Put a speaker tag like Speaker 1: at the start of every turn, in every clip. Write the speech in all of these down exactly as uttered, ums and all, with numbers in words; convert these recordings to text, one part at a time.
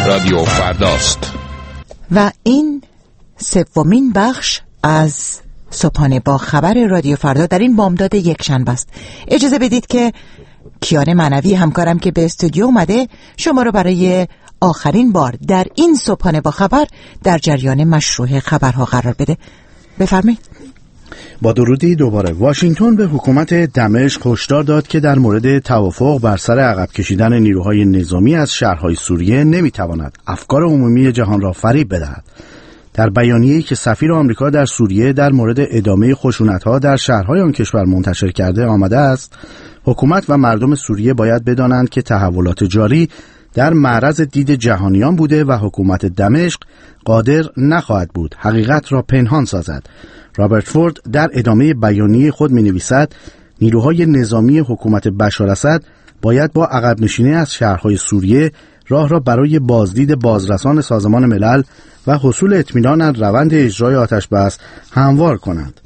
Speaker 1: رادیو فرداست
Speaker 2: و این سومین بخش از صبحانه با خبر رادیو فردا در این بامداد یک شنبه است. اجازه بدید که کیان معنوی همکارم که به استودیو اومده شما رو برای آخرین بار در این صبحانه با خبر در جریان مشروع خبرها قرار بده. بفرمایید.
Speaker 3: با درودی دوباره. واشنگتن به حکومت دمشق هشدار داد که در مورد توافق بر سر عقب کشیدن نیروهای نظامی از شهرهای سوریه نمیتواند افکار عمومی جهان را فریب بدهد. در بیانیه‌ای که سفیر آمریکا در سوریه در مورد ادامه خشونت‌ها در شهرهای آن کشور منتشر کرده آمده است، حکومت و مردم سوریه باید بدانند که تحولات جاری در معرض دید جهانیان بوده و حکومت دمشق قادر نخواهد بود حقیقت را پنهان سازد. رابرت فورد در ادامه بیانیه خود می‌نویسد نیروهای نظامی حکومت بشاراسد باید با عقب نشینی از شهرهای سوریه راه را برای بازدید بازرسان سازمان ملل و حصول اطمینان از روند اجرای آتش بس هموار کنند.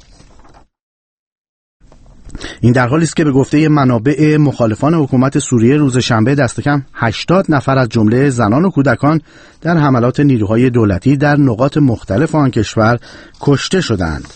Speaker 3: این در حالی است که به گفته منابع مخالفان حکومت سوریه روز شنبه دست کم هشتاد نفر از جمله زنان و کودکان در حملات نیروهای دولتی در نقاط مختلف آن کشور کشته شدند.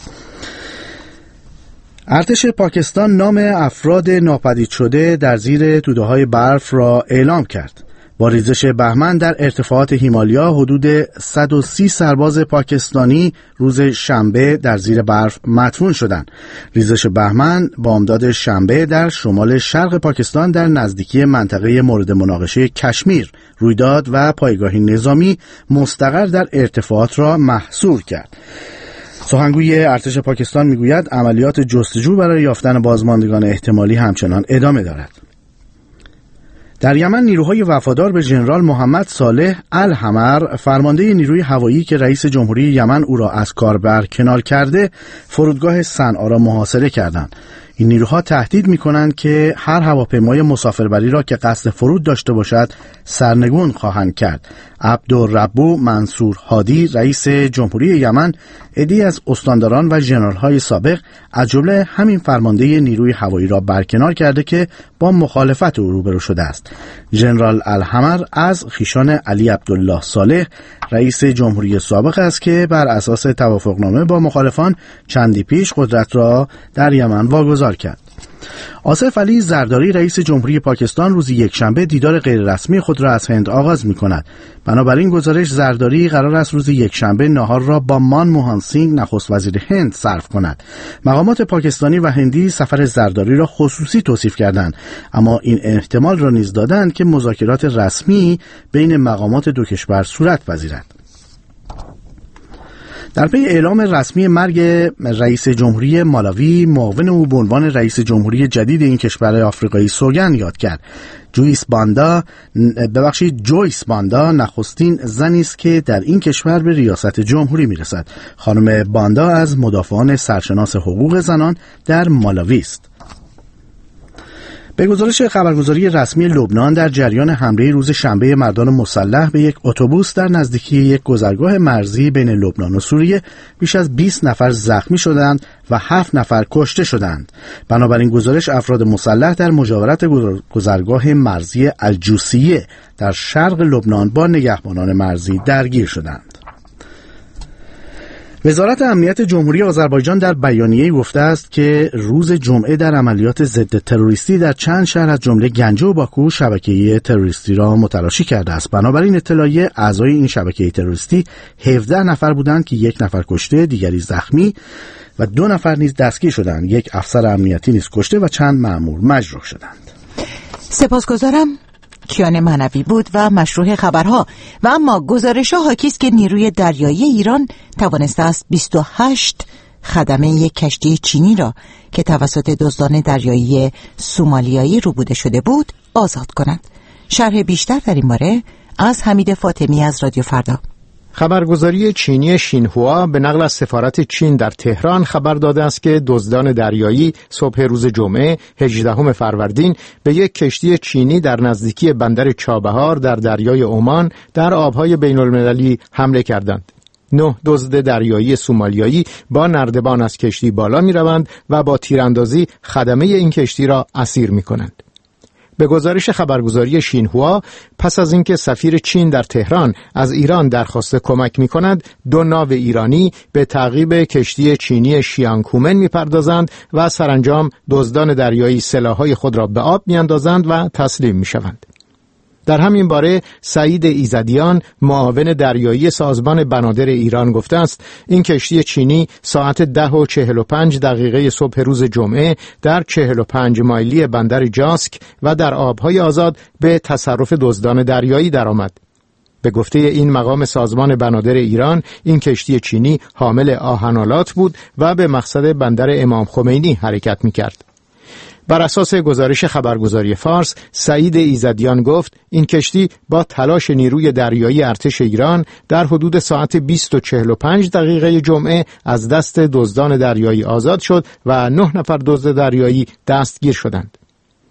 Speaker 3: ارتش پاکستان نام افراد ناپدید شده در زیر توده‌های برف را اعلام کرد. با ریزش بهمن در ارتفاعات هیمالیا حدود صد و سی سرباز پاکستانی روز شنبه در زیر برف مدفون شدند. ریزش بهمن بامداد شنبه در شمال شرق پاکستان در نزدیکی منطقه مورد مناقشه کشمیر روی داد و پایگاهی نظامی مستقر در ارتفاعات را محصور کرد. سخنگوی ارتش پاکستان میگوید عملیات جستجو برای یافتن بازماندگان احتمالی همچنان ادامه دارد. در یمن نیروهای وفادار به ژنرال محمد صالح الحمر فرمانده نیروی هوایی که رئیس جمهوری یمن او را از کار برکنار کرده فرودگاه صنعا را محاصره کردند. این نیروها تهدید می‌کنند که هر هواپیمای مسافربری را که قصد فرود داشته باشد سرنگون خواهند کرد. عبدالربو منصور هادی رئیس جمهوری یمن عده‌ای از استانداران و ژنرال‌های سابق از جمله همین فرمانده نیروی هوایی را برکنار کرده که با مخالفت او روبرو شده است. ژنرال الحمر از خویشان علی عبدالله صالح رئیس جمهوری سابق است که بر اساس توافقنامه با مخالفان چندی پیش قدرت را در یمن واگذار کرد. آصف علی زرداری رئیس جمهوری پاکستان روز یکشنبه دیدار غیررسمی خود را از هند آغاز می‌کند. بنابراین گزارش زرداری قرار است روز یکشنبه نهار را با مان موهان سینگ نخست وزیر هند صرف کند. مقامات پاکستانی و هندی سفر زرداری را خصوصی توصیف کردند، اما این احتمال را نیز دادند که مذاکرات رسمی بین مقامات دو کشور صورت پذیرد. در پی اعلام رسمی مرگ رئیس جمهوری مالاوی، معاون او به عنوان رئیس جمهوری جدید این کشور آفریقایی سوگند یاد کرد. جویس باندا ببخشید جویس باندا نخستین زنی است که در این کشور به ریاست جمهوری میرسد. خانم باندا از مدافعان سرشناس حقوق زنان در مالاوی است. به گزارش خبرگزاری رسمی لبنان در جریان حمله روز شنبه مردان مسلح به یک اتوبوس در نزدیکی یک گذرگاه مرزی بین لبنان و سوریه بیش از بیست نفر زخمی شدند و هفت نفر کشته شدند. بنابراین گزارش افراد مسلح در مجاورت گذرگاه مرزی الجوسیه در شرق لبنان با نگهبانان مرزی درگیر شدند. وزارت امنیت جمهوری آذربایجان در بیانیه‌ای گفته است که روز جمعه در عملیات ضد تروریستی در چند شهر از جمله گنجه و باکو شبکه تروریستی را متلاشی کرده است. بنابراین اطلاعیه اعضای این شبکه تروریستی هفده نفر بودند که یک نفر کشته، دیگری زخمی و دو نفر نیز دستگیر شدند. یک افسر امنیتی نیز کشته و چند مأمور مجروح شدند.
Speaker 2: سپاسگزارم. کیان معنوی بود و مشروع خبرها. و اما گزارش ها حاکی است که نیروی دریایی ایران توانسته است بیست و هشت خدمه یک کشتی چینی را که توسط دزدان دریایی سومالیایی روبوده شده بود آزاد کند. شرح بیشتر در این باره از حمید فاطمی از رادیو فردا.
Speaker 4: خبرگزاری چینی شینهوا به نقل از سفارت چین در تهران خبر داده است که دزدان دریایی صبح روز جمعه هجدهم فروردین به یک کشتی چینی در نزدیکی بندر چابهار در دریای عمان در آبهای بین المللی حمله کردند. نه دزد دریایی سومالیایی با نردبان از کشتی بالا می روند و با تیراندازی خدمه این کشتی را اسیر می کنند. به گزارش خبرگزاری شینهوا، پس از اینکه سفیر چین در تهران از ایران درخواست کمک می‌کند، دو ناو ایرانی به تعقیب کشتی چینی شیانگکومن می‌پردازند و سرانجام دزدان دریایی سلاح‌های خود را به آب می‌اندازند و تسلیم می‌شوند. در همین باره سعید ایزدیان، معاون دریایی سازمان بنادر ایران، گفته است این کشتی چینی ساعت ده و چهل و پنج دقیقه صبح روز جمعه در چهل و پنج مایلی بندر جاسک و در آبهای آزاد به تصرف دزدان دریایی درآمد. به گفته این مقام سازمان بنادر ایران، این کشتی چینی حامل آهن‌آلات بود و به مقصد بندر امام خمینی حرکت می‌کرد. بر اساس گزارش خبرگزاری فارس، سعید ایزدیان گفت این کشتی با تلاش نیروی دریایی ارتش ایران در حدود ساعت بیست و چهل و پنج دقیقه جمعه از دست دزدان دریایی آزاد شد و نه نفر دزد دریایی دستگیر شدند.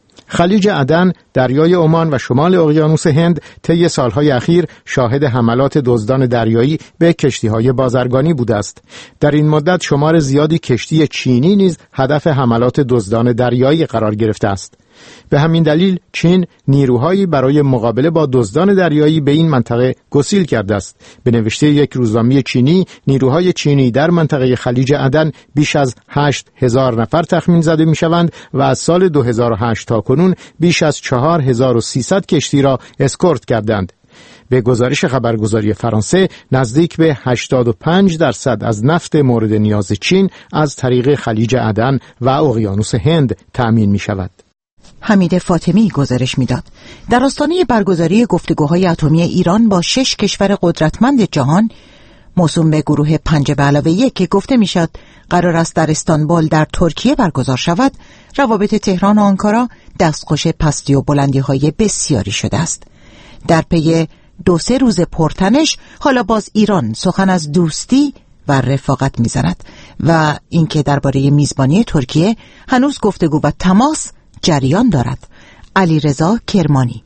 Speaker 4: خلیج عدن، دریای عمان و شمال اقیانوس هند طی سالهای اخیر شاهد حملات دزدان دریایی به کشتی‌های بازرگانی بوده است. در این مدت شمار زیادی کشتی چینی نیز هدف حملات دزدان دریایی قرار گرفته است. به همین دلیل چین نیروهایی برای مقابله با دزدان دریایی به این منطقه گسیل کرده است. به نوشته یک روزنامه چینی، نیروهای چینی در منطقه خلیج عدن بیش از هشت هزار نفر تخمین زده می‌شوند و از سال دو هزار و هشت تا کنون بیش از چهار هزار و سیصد کشتی را اسکورت کردند. به گزارش خبرگزاری فرانسه، نزدیک به هشتاد و پنج درصد از نفت مورد نیاز چین از طریق خلیج عدن و اقیانوس هند تأمین می‌شود.
Speaker 2: حمید فاطمی گزارش میداد. در آستانه برگزاری گفتگوهای اتمی ایران با شش کشور قدرتمند جهان موسوم به گروه پنج به علاوه یک که گفته میشد قرار است در استانبول در ترکیه برگزار شود، روابط تهران و آنکارا دستخوش پستی و بلندی های بسیاری شده است. در پی دو سه روز پرتنش حالا باز ایران سخن از دوستی و رفاقت میزند و اینکه درباره میزبانی ترکیه هنوز گفتگو و تماس جریان دارد. علیرضا کرمانی: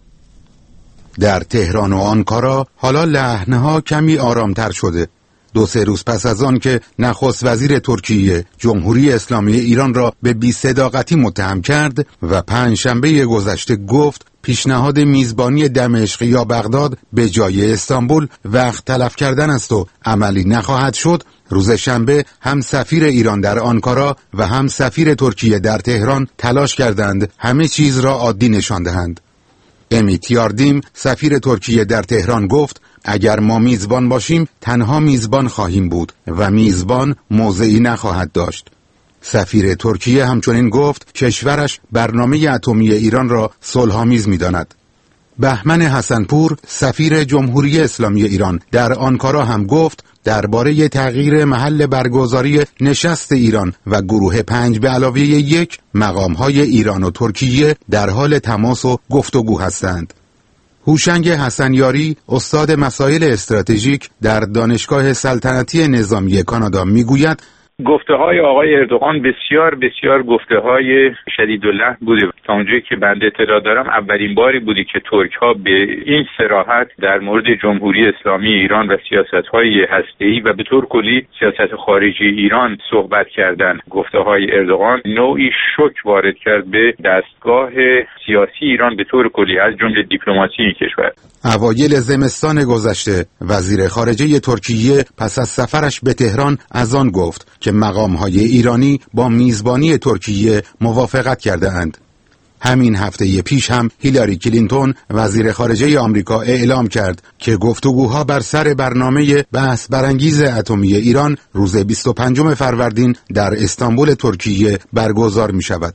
Speaker 1: در تهران و آنکارا حالا لحنها کمی آرامتر شده. دو سه روز پس از آن که نخست وزیر ترکیه جمهوری اسلامی ایران را به بی‌صداقتی متهم کرد و پنج شنبه گذشته گفت پیشنهاد میزبانی دمشق یا بغداد به جای استانبول وقت تلف کردن است و عملی نخواهد شد، روز شنبه هم سفیر ایران در آنکارا و هم سفیر ترکیه در تهران تلاش کردند همه چیز را عادی نشان دهند. امیت یاردیم، سفیر ترکیه در تهران، گفت اگر ما میزبان باشیم تنها میزبان خواهیم بود و میزبان موضعی نخواهد داشت. سفیر ترکیه همچنین گفت کشورش برنامه اتمی ایران را صلح‌آمیز می‌داند. بهمن حسنپور، سفیر جمهوری اسلامی ایران در آنکارا، هم گفت درباره تغییر محل برگزاری نشست ایران و گروه پنج به علاوه یک، مقام‌های ایران و ترکیه در حال تماس و گفتگو هستند. هوشنگ حسنیاری، استاد مسائل استراتژیک در دانشگاه سلطنتی نظامی کانادا، میگوید
Speaker 5: گفته‌های آقای اردوغان بسیار بسیار گفته‌های شدیداللحن بوده. تا اونجایی که بنده اطلاع دارم اولین باری بودی که ترک‌ها به این صراحت در مورد جمهوری اسلامی ایران و سیاست‌های هسته‌ای و به طور کلی سیاست خارجی ایران صحبت کردند. گفته‌های اردوغان نوعی شوک وارد کرد به دستگاه سیاسی ایران به طور کلی، از جمله دیپلماسی این کشور.
Speaker 1: اوایل زمستان گذشته وزیر خارجه ترکیه پس از سفرش به تهران از آن گفت که مقام‌های ایرانی با میزبانی ترکیه موافقت کرده اند. همین هفته پیش هم هیلاری کلینتون، وزیر خارجه آمریکا، اعلام کرد که گفتگوها بر سر برنامه بحث برانگیز اتمی ایران روز بیست و پنجم فروردین در استانبول ترکیه برگزار می شود.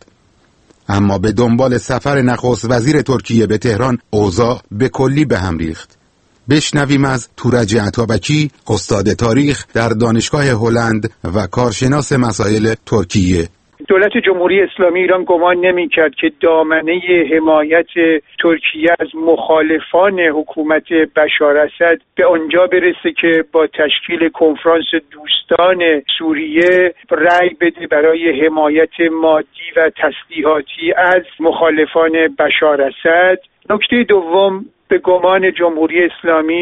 Speaker 1: اما به دنبال سفر نخست وزیر ترکیه به تهران اوضاع به کلی به هم ریخت. بشنویم از تورج عطابکی، استاد تاریخ در دانشگاه هلند و کارشناس مسائل ترکیه.
Speaker 6: دولت جمهوری اسلامی ایران گمان نمی‌کرد که دامنه حمایت ترکیه از مخالفان حکومت بشار اسد به آنجا برسه که با تشکیل کنفرانس دوستان سوریه رأی بده برای حمایت مادی و تسلیحاتی از مخالفان بشار اسد. نکته دوم، به گمان جمهوری اسلامی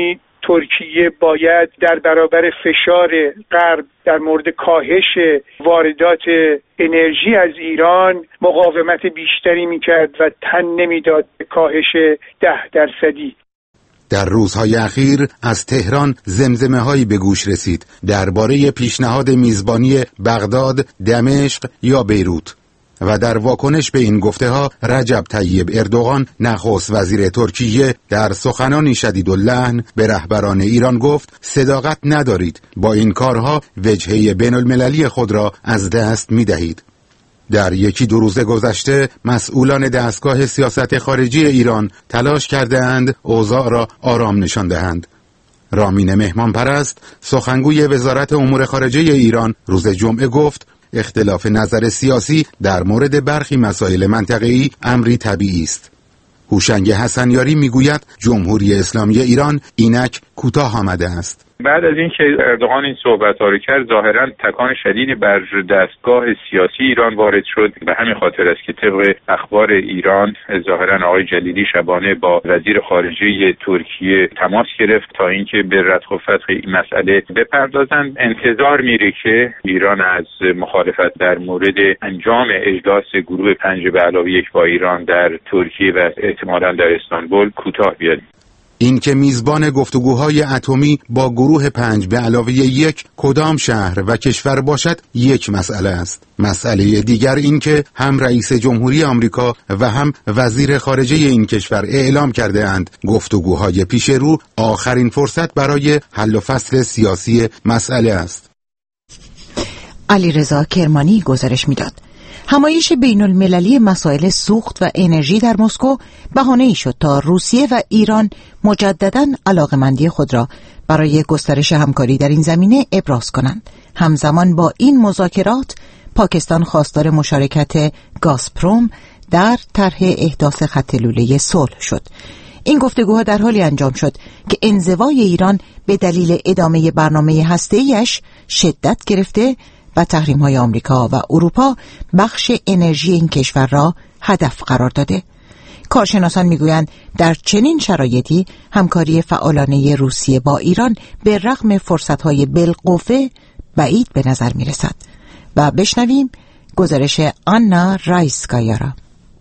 Speaker 6: ترکیه باید در برابر فشار غرب در مورد کاهش واردات انرژی از ایران مقاومت بیشتری میکرد و تن نمیداد به کاهش ده درصدی.
Speaker 1: در روزهای اخیر از تهران زمزمه هایی به گوش رسید درباره پیشنهاد میزبانی بغداد، دمشق یا بیروت و در واکنش به این گفته ها رجب طیب اردوغان نخست وزیر ترکیه در سخنانی شدیداللحن به رهبران ایران گفت صداقت ندارید، با این کارها وجهه بین المللی خود را از دست می دهید. در یکی دو روز گذشته مسئولان دستگاه سیاست خارجی ایران تلاش کردند اوضاع را آرام نشان دهند. رامین مهمان پرست سخنگوی وزارت امور خارجه ایران روز جمعه گفت اختلاف نظر سیاسی در مورد برخی مسائل منطقه‌ای امری طبیعی است. هوشنگ حسنیاری میگوید جمهوری اسلامی ایران اینک کوتاه آمده است.
Speaker 5: بعد از اینکه اردوغان این صحبت‌ها رو کرد ظاهراً تکان شدیدی بر دستگاه سیاسی ایران وارد شد. به همین خاطر است که طبق اخبار ایران ظاهراً آقای جلیلی شبانه با وزیر خارجه ترکیه تماس گرفت تا اینکه به ردخ و فتح این مسئله بپردازند. انتظار میره که ایران از مخالفت در مورد انجام اجلاس گروه پنج به علاوه یک با ایران در ترکیه و احتمالاً در استانبول کوتاه بیاد.
Speaker 1: این که میزبان گفتگوهای اتمی با گروه پنج به علاوه یک کدام شهر و کشور باشد یک مسئله است. مسئله دیگر این که هم رئیس جمهوری آمریکا و هم وزیر خارجه این کشور اعلام کرده اند گفتگوهای پیش رو آخرین فرصت برای حل و فصل سیاسی مسئله است.
Speaker 2: علیرضا کرمانی گزارش میداد. همایش بین المللی مسائل سوخت و انرژی در مسکو بهانه‌ای شد تا روسیه و ایران مجدداً علاقمندی خود را برای گسترش همکاری در این زمینه ابراز کنند. همزمان با این مذاکرات پاکستان خواستار مشارکت گازپروم در طرح احداث خط لوله صلح شد. این گفتگوها در حالی انجام شد که انزوای ایران به دلیل ادامه برنامه هسته‌ایش شدت گرفته و تحریم‌های آمریکا و اروپا بخش انرژی این کشور را هدف قرار داده. کارشناسان میگویند در چنین شرایطی همکاری فعالانه روسیه با ایران به رغم فرصت‌های بالقوه بعید به نظر می‌رسد. و بشنویم گزارش آنا رایسکایا را.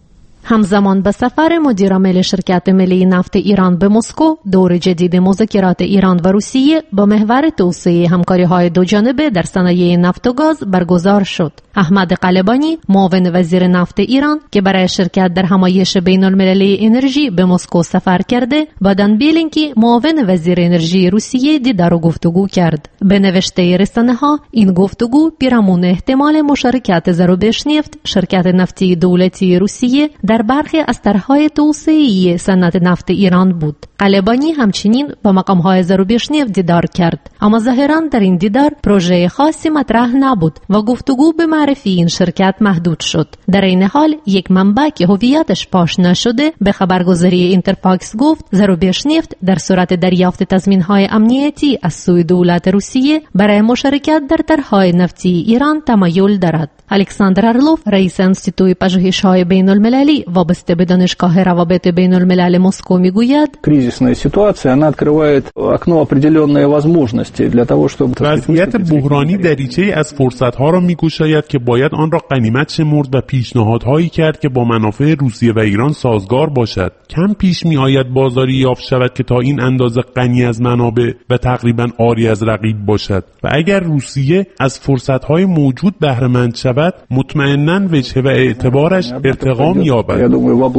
Speaker 7: همزمان به سفر مدیرعامل شرکت ملی نفت ایران به مسکو، دور جدید مذاکرات ایران و روسیه با محور توسعه همکاری‌های دوجانبه در صنایع نفت و گاز برگزار شد. احمد قلبانی، معاون وزیر نفت ایران که برای شرکت در همایش بین المللی انرژی به مسکو سفر کرده، با دان بیلینکی، معاون وزیر انرژی روسیه دیدار و گفتگو کرد. به نوشته رسانه‌ها این گفتگو پیرامون احتمال مشارکت ضروبش نفت، شرکت نفتی دولتی روسیه در برخی از طرح‌های توسعه‌ای صنعت نفت ایران بود. قلبانی همچنین با مقام‌های ضروبش نفت دیدار کرد، اما ظاهراً در این دیدار پروژه خاصی مطرح نبود و گفتگو به معرفی این شرکت محدود شد. در این حال یک منبع که هویتش پاش نشده به خبرگزاری اینترفاکس گفت ضروبش نفت در صورت دریافت تضمین‌های امنیتی از سوی دولت روسیه برای مشارکت در طرح‌های نفتی ایران تمایل دارد. الکساندر ارلوف، رئیس انستیتوی پژوهش‌های بین‌المللی وابسته به دانشگاه روابط بین‌الملل مسکو میگوید
Speaker 8: кризисная ситуация она открывает окно определенные возможности для того чтобы
Speaker 9: وضعیت بحرانی دریچه‌ای از فرصت‌ها را می‌گشاید که باید آن را غنیمت شمرد و پیشنهادهایی کرد که با منافع روسیه و ایران سازگار باشد. کم پیش می‌آید بازاری یافت شود که تا این اندازه غنی از منابع و تقریباً عاری از رقیب باشد و اگر روسیه از فرصت‌های موجود بهره مند شود مطمئناً وجهه و اعتبارش ارتقا می‌یابد.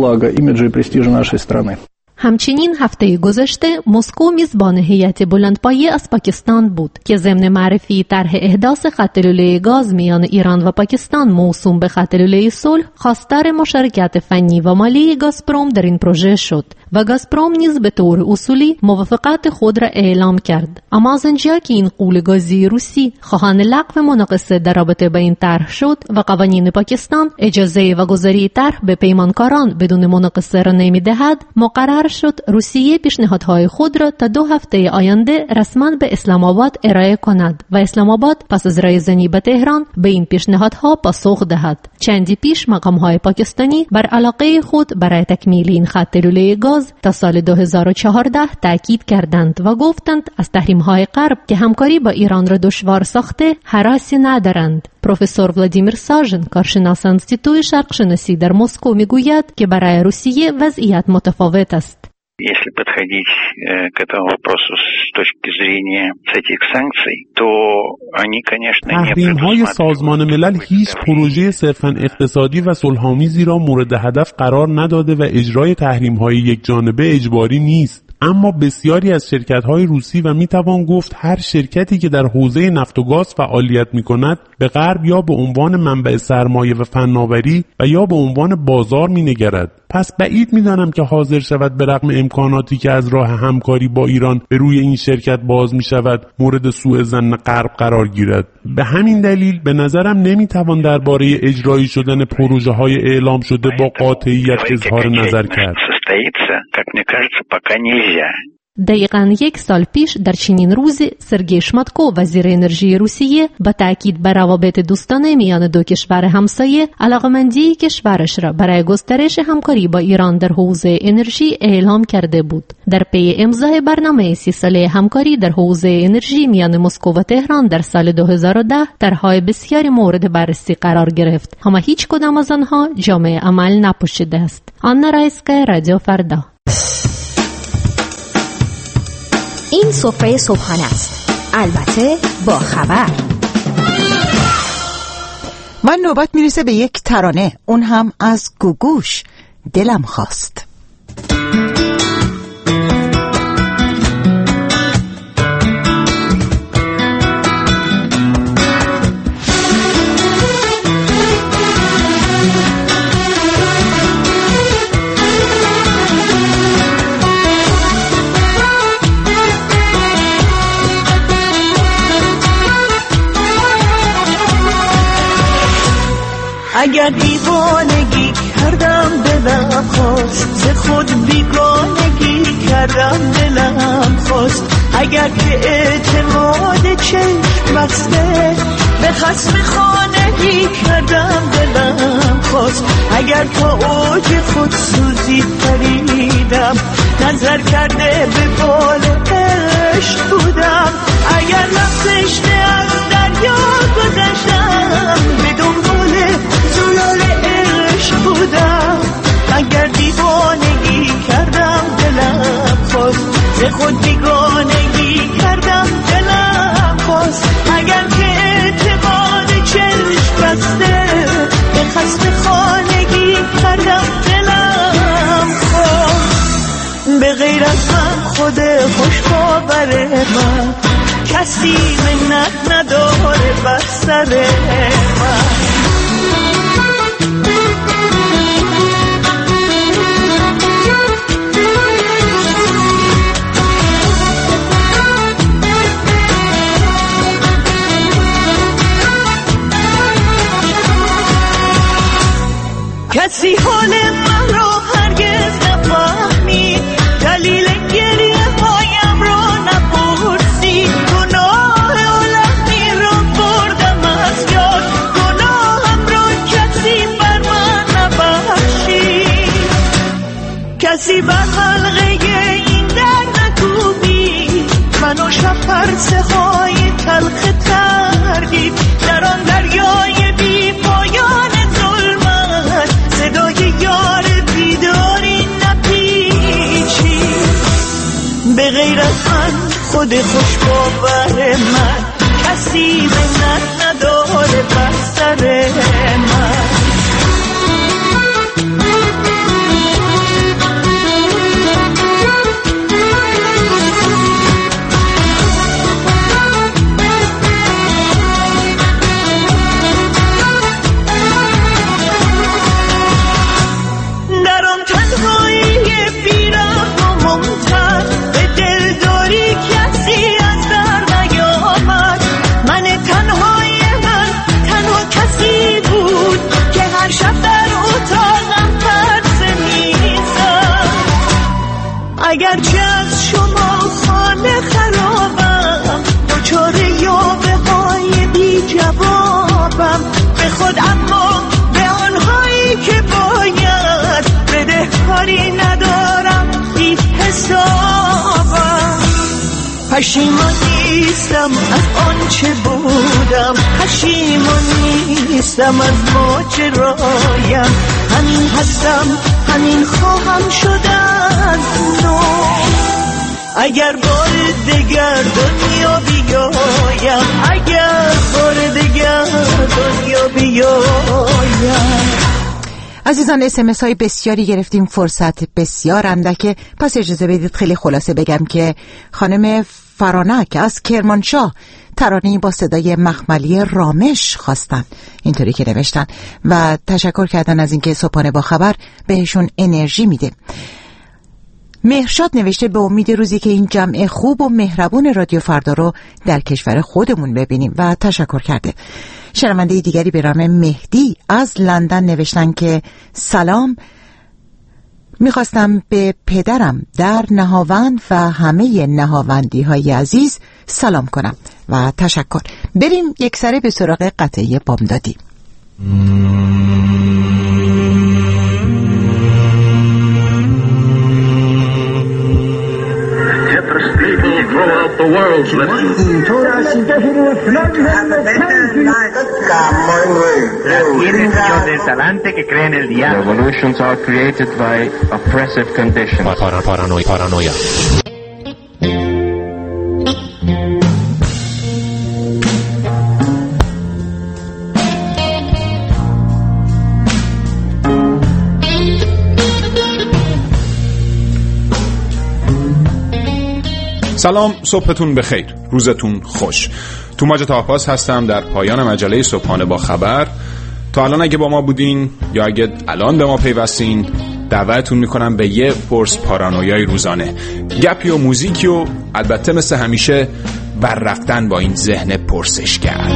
Speaker 7: همچنین هفته گذشته مسکو میزبان هیئت بلندپایه از پاکستان بود که ضمن معرفی طرح احداث خط لوله گاز میان ایران و پاکستان موسوم به خط لوله صلح خواستار مشارکت فنی و مالی گازپروم در این پروژه شد و گازپروم نیز به طور اصولی موافقت خود را اعلام کرد. اما از آنجا که این غول گازی روسی خواهان لغو مناقصه در رابطه با این طرح شد و قوانین پاکستان اجازه و گذاری طرح به پیمانکاران بدون مناقصه را نمی‌دهد، مقرر شد روسیه پیشنهادهای خود را تا دو هفته آینده رسما به اسلام آباد ارائه کند و اسلام آباد پس از رایزنی به تهران به این پیشنهادها پاسخ دهد. چندی پیش مقام‌های پاکستانی بر علاقه خود برای تکمیل این خط لوله گاز تا سال دو هزار و چهارده تاکید کردند و گفتند از تحریم‌های غرب که همکاری با ایران را دشوار ساخته هراسی ندارند. پروفسور ولادیمیر ساژن، کارشناس انستیتوی شرقشناسی در مسکو، میگوید که برای روسیه وضعیت متفاوت است.
Speaker 10: Если подходить к этому вопросу с точки зрения этих санкций, то они, конечно, не
Speaker 9: تحریم‌های سازمان ملل هیچ پروژه صرفاً اقتصادی و صلح‌آمیزی را مورد هدف قرار نداده و اجرای تحریم‌های یک جانبه اجباری نیست. اما بسیاری از شرکت‌های روسی و میتوان گفت هر شرکتی که در حوزه نفت و گاز فعالیت می‌کند به غرب یا به عنوان منبع سرمایه و فناوری و یا به عنوان بازار می‌نگرد. پس بعید می‌دانم که حاضر شود به رغم امکاناتی که از راه همکاری با ایران به روی این شرکت باز می‌شود مورد سوء ظن غرب قرار گیرد. به همین دلیل به نظرم نمی‌توان درباره اجرایی شدن پروژه‌های اعلام شده با قاطعیت اظهار نظر کرد.
Speaker 7: دقیقاً یک سال پیش در چنین روزی سرگئی شماتکو، وزیر انرژی روسیه، با تاکید بر روابط دوستانه میان دو کشور همسایه علاقمندی کشورش را برای گسترش همکاری با ایران در حوزه انرژی اعلام کرده بود. در پی امضای برنامه سی ساله همکاری در حوزه انرژی میان مسکو و تهران در سال دو هزار و ده طرح‌های بسیاری مورد بررسی قرار گرفت، اما هیچ کدام از آنها جامع عمل نپوشیده است. آنا رایسکا، رادیو فردا.
Speaker 11: این سفره صبحانه است، البته با خبر.
Speaker 2: من نوبت میرسه به یک ترانه، اون هم از گوگوش، دلم خواست.
Speaker 12: اگر دیوانگی کردم دلم خواست، ز خود بیگانگی کردم دلم خواست. اگر که اعتماد چشم بسته به خصم خانگی کردم دلم خواست. اگر تا اوج خود سوزی پریدم، نظر کرده به بال عشق بودم. اگر لفظش از دریا گذشتم، به دنبال زلال عشق بودم. اگر دیوانگی کردم دلم خواست، ز خود بیگانگی کردم دلم خواست. اگر که اعتماد چشم بسته به خصم خانگی کردم دلم خواست. به غیر از من خود خوش باور من، کسی منت نداره بر سر من. کسی حال من رو هرگز نفهمید، دلیل گریه هایم رو نپرسید. گناه عالمی رو بردم از یاد، گناهم رو کسی بر من نبخشید. کسی بر حلقه این در نکوبید، منو شب پرسه های تلخ تردید. در آن دریای بی پایان صدای یار بیداری نپیچید. به غیر از من خود خوش باور من، کسی منت نداره بر سر من. بود پشیمان نیستم از آنچه بودم، پشیمان نیستم از ماجرایم. همین هستم، همین خواهم شد از نو. اگر بار دگر دنیا بیایم، اگر بار دگر دنیا بیایم.
Speaker 2: عزیزان اس ام اس های بسیاری گرفتیم، فرصت بسیار اندکه، پس اجازه بدید خیلی خلاصه بگم که خانم فرانک از کرمانشاه ترانه‌ای با صدای مخملی رامش خواستن، اینطوری که نوشتن و تشکر کردن از اینکه صبحانه با خبر بهشون انرژی میده. مهرشاد نوشته به امید روزی که این جمع خوب و مهربون رادیو فردا رو در کشور خودمون ببینیم و تشکر کرده. شنونده دیگری به نام مهدی از لندن نوشتن که سلام، میخواستم به پدرم در نهاوند و همه نهاوندی های عزیز سلام کنم و تشکر. بریم یک سره به سراغ قطعه بامدادی.
Speaker 13: The world's Revolutions are created by oppressive conditions. Paranoia. Paranoia.
Speaker 14: سلام، صبحتون بخیر، روزتون خوش. توماج تاهپاس هستم در پایان مجله صبحانه با خبر. تا الان اگه با ما بودین یا اگه الان به ما پیوستین، دعوتتون میکنم به یه پرس پارانویای روزانه، گپی و موزیکی و البته مثل همیشه بر رفتن با این ذهن پرسشگر.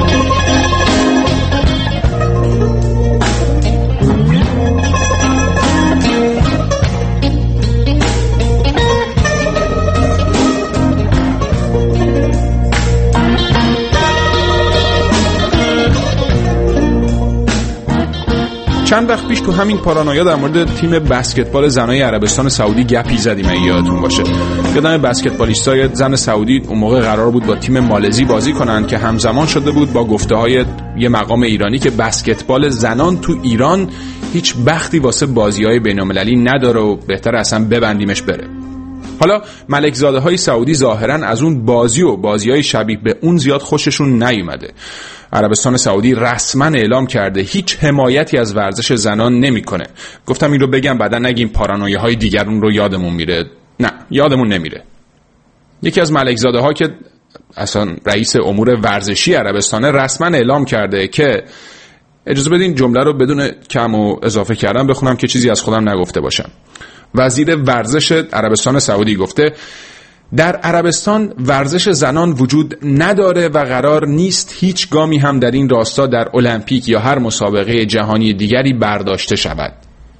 Speaker 14: چند وقت پیش تو همین پارانویا در مورد تیم بسکتبال زنای عربستان سعودی گپی زدیم، اگه یادتون باشه. یادم بسکتبالیستای زن سعودی اون موقع قرار بود با تیم مالزی بازی کنن که همزمان شده بود با گفته‌های یه مقام ایرانی که بسکتبال زنان تو ایران هیچ بختی واسه بازی‌های بین‌المللی نداره و بهتر اصلا ببندیمش بره. حالا ملکزاده های سعودی ظاهراً از اون بازی و بازی‌های شبیه به اون زیاد خوششون نیومده. عربستان سعودی رسما اعلام کرده هیچ حمایتی از ورزش زنان نمیکنه. گفتم این رو بگم بعدا نگیم پارانویه های دیگرون رو یادمون میره. نه، یادمون نمیره. یکی از ملکزاده ها که اصلا رئیس امور ورزشی عربستانه رسما اعلام کرده که اجازه بدین جمله رو بدون کم و اضافه کردن بخونم که چیزی از خودم نگفته باشم. وزیر ورزش عربستان سعودی گفته در عربستان ورزش زنان وجود نداره و قرار نیست هیچ گامی هم در این راستا در المپیک یا هر مسابقه جهانی دیگری برداشته شود.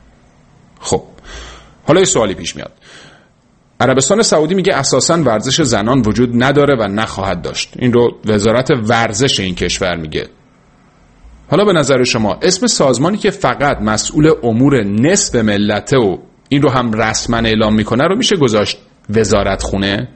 Speaker 14: خب حالا یه سوالی پیش میاد. عربستان سعودی میگه اساساً ورزش زنان وجود نداره و نخواهد داشت. این رو وزارت ورزش این کشور میگه. حالا به نظر شما اسم سازمانی که فقط مسئول امور نصف ملته و این رو هم رسما اعلام میکنه رو میشه گذاشت وزارت خونه؟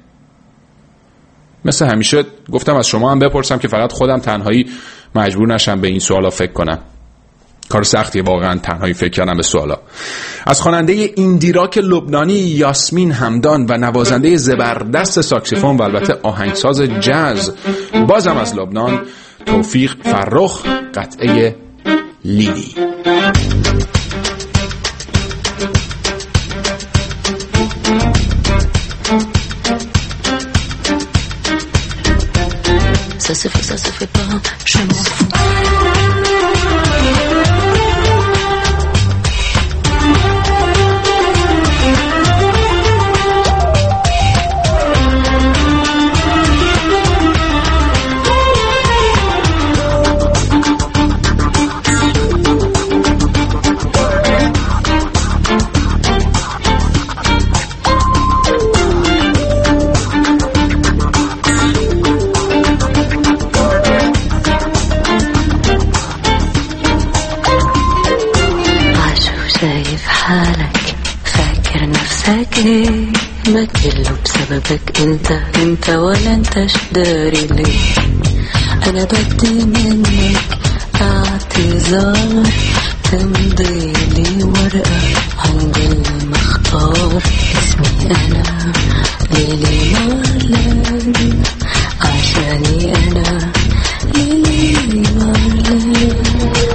Speaker 14: مثل همیشه گفتم از شما هم بپرسم که فقط خودم تنهایی مجبور نشم به این سوالا فکر کنم. کار سختیه واقعا تنهایی فکر کردم به سوالا. از خواننده ایندیراک لبنانی یاسمین همدان و نوازنده زبردست ساکسیفون و البته آهنگساز جاز بازم از لبنان توفیق فرخ، قطعه لیلی.
Speaker 15: Ça se fait, ça se fait pas, je m'en fous. شايف حالك فاكر نفسك ليه ما كله بسببك انت انت ولا انتش داري ليه. انا بدي منك اعتذار، تمضي لي ورقة عند المختار. اسمي انا ليلي مارلين، عشاني انا ليلي مارلين.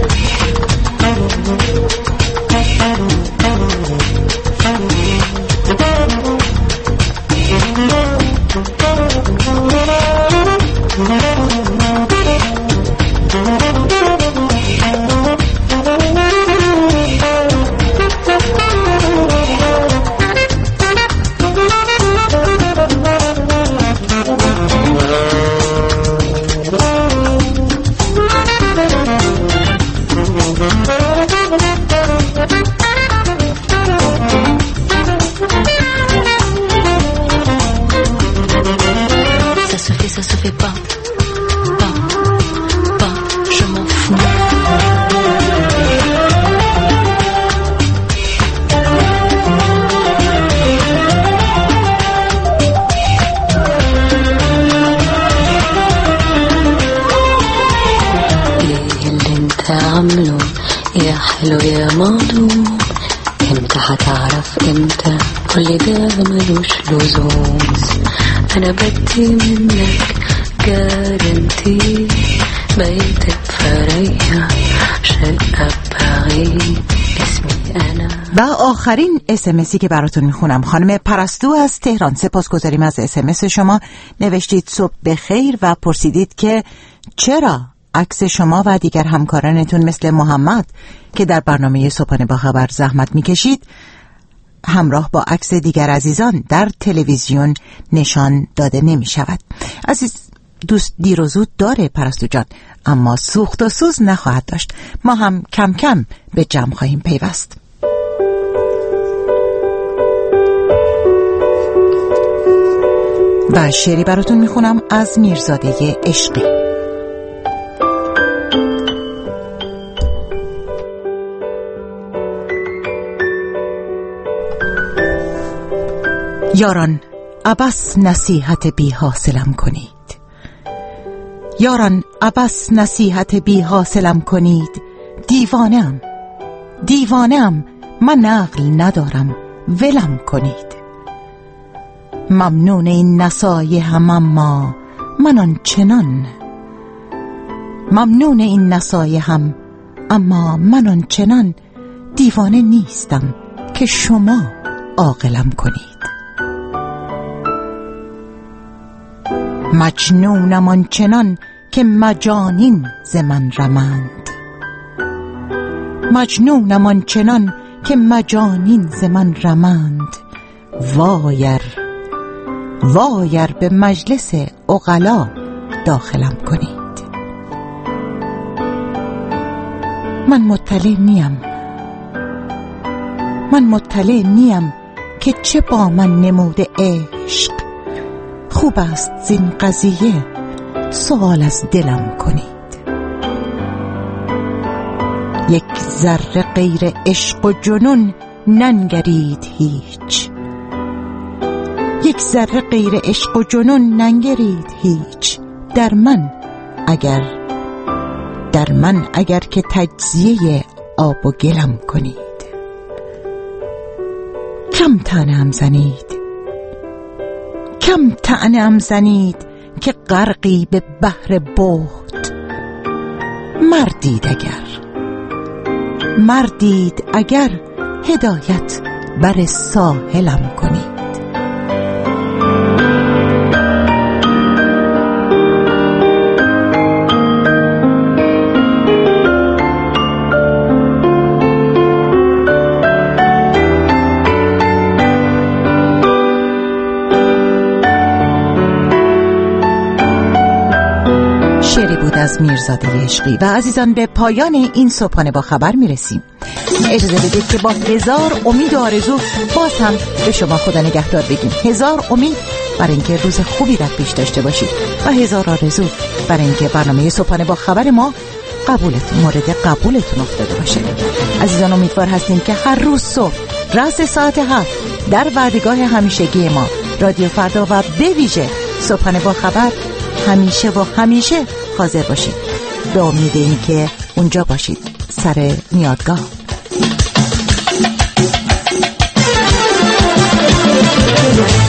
Speaker 15: عمله يا حلو يا موضوع، امتى هتعرف امتى كل ده ملوش لزوم. انا بدي منك جارنتي بيتك فريا شقة بغي اسمي انا.
Speaker 2: و آخرین اسمسی که براتون میخونم خانم پرستو از تهران. سپاسگزاریم از اسمس شما. نوشتید صبح بخیر و پرسیدید که چرا عکس شما و دیگر همکارانتون مثل محمد که در برنامه صبحانه با خبر زحمت میکشید همراه با عکس دیگر عزیزان در تلویزیون نشان داده نمیشود. عزیز دوست دیر و زود داره پرستو جان، اما سوخت و سوز نخواهد داشت. ما هم کم کم به جمع خواهیم پیوست. و شعری براتون میخونم از میرزاده عشقی. یاران عبس نصیحت بی حاصلم کنید، یاران عبس نصیحت بی حاصلم کنید. دیوانم دیوانم من عقل ندارم ولم کنید. ممنون این نصایحم اما من آنچنان، ممنون این نصایحم اما من آنچنان دیوانه نیستم که شما عاقلم کنید. مجنونم آنچنان که مجانین ز من رمند، مجنونم آنچنان که مجانین ز من رمند. وایر وایر به مجلس عقلا داخلم کنید. من مطلع نیم، من مطلع نیم که چه با من نموده عشق. خوب است زین قضیه سوال از دلم کنید. یک ذره غیر عشق و جنون ننگرید هیچ، یک ذره غیر عشق و جنون ننگرید هیچ. در من اگر در من اگر که تجزیه آب و گلم کنید. کم طعنه‌ام زنید، کم طعنه‌ام زنید که غرقی به بحر بهت. مردید اگر مردید اگر هدایت بر ساحلم کنید. شعری بود از میرزاده عشقی. و عزیزان به پایان این صبحانه با خبر میرسیم. اجازه بدید که با هزار امید و آرزو باز هم به شما خدا نگهدار بگیم. هزار امید برای اینکه روز خوبی در پیش داشته باشید و هزار آرزو برای اینکه برنامه صبحانه با خبر ما قبولتون مورد قبولتون افتاده باشه. عزیزان امیدوار هستیم که هر روز صبح رأس ساعت هفت در وردگاه همیشگی ما رادیو فردا و به ویژه صبحانه با خبر همیشه و همیشه حاضر باشید. به امید این که اونجا باشید. سر میادگاه.